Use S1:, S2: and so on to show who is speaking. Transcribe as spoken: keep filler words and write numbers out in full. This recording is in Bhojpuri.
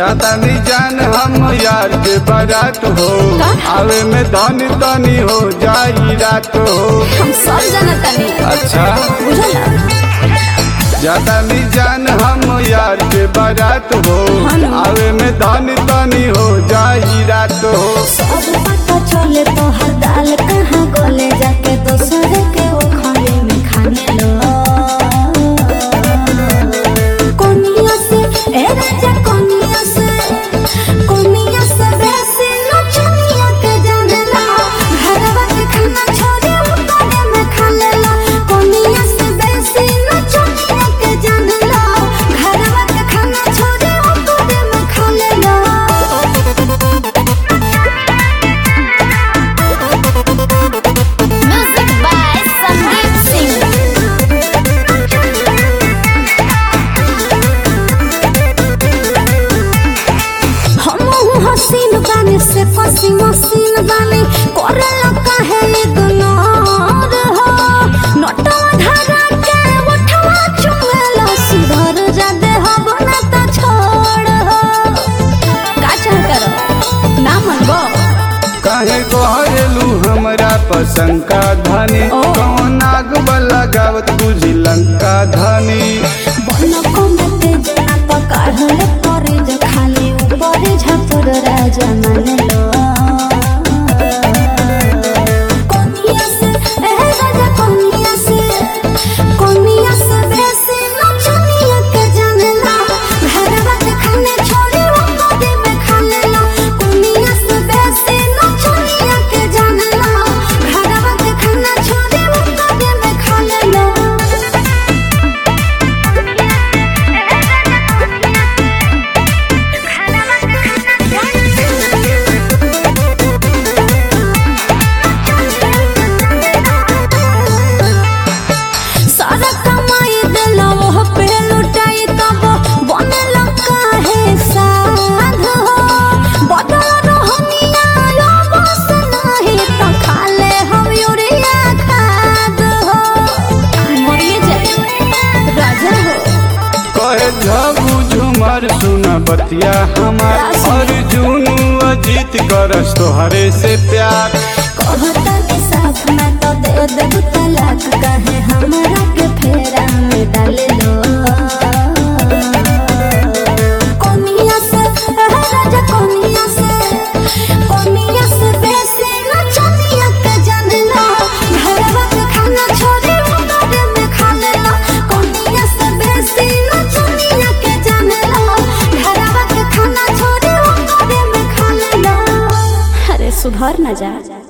S1: जाता नहीं जान हम यार के बारात हो, आवे में धनी तनी हो जाई रात हो।
S2: हम सब जानता नहीं।
S1: अच्छा
S2: बुझला
S1: जाता नहीं जान हम यार के बारात हो, आवे में धनी तनी हो जाई रात हो।
S2: सब पता चले तो हर दाल कहाँ गोले जाके दूसरे के वो खाने में खाने लो। कोनिया से ए राजा कोनिया से कोनिया से वैसे नचनिया के जाने ला, घरवा के खाना छोड़े उतारे में खा ले ला। कोनिया से वैसे नचनिया के जाने ला, घरवा के खाना छोड़े उतारे में खा ले ला। Music by Sandeep Singh। हसीन बानी से पसी मसीन बानी करेला काहे इग्नोर हो। नटवा धरा के उठवा चुमेला, सुधर जा दे हो बना तो छोड़ हो। का चाह करो ना मनबो
S1: काहे कहलू हमरा पसंद का धनी, कौन आग लगावत बुझी लंका धनी।
S2: बन को मते जना तो काढ़ले करे जो खाली ऊपर झपर राजा मान लो। कोनिया से ए राजा कोनिया से कोनिया से वैसे नचनिया के जाने ला, घरवा के खाने छोड़े उतारे में खा ले ला। कोनिया से वैसे नचनिया के जाने ला, घरवा के खाना छोड़े उतारे में खा ले ला। सारा कमाई देला वो पे लुटाई तब बनेला काहे साध हो। बदल रहनिया यो बस नहीं तो खाले हम यूरिया खाद हो। मरिए जाए राजा हो
S1: कहे झबू झुमर सुना बतिया हमार, और जुनू अजीत करस तोहरे से प्यार।
S2: कहता के साथ में तो दे देबू तलाक, कहे हमरा के फेरा में डाल लो। कोनिया से राजा कोनिया से कोनिया से वैसे नचनिया के जाने ला, घरवा के खाना छोड़े उतारे में खा ले ला। कोनिया से वैसे नचनिया के जाने ला, घरवा के खाना छोड़े उतारे में खा ले ला। अरे सुधर ना जा।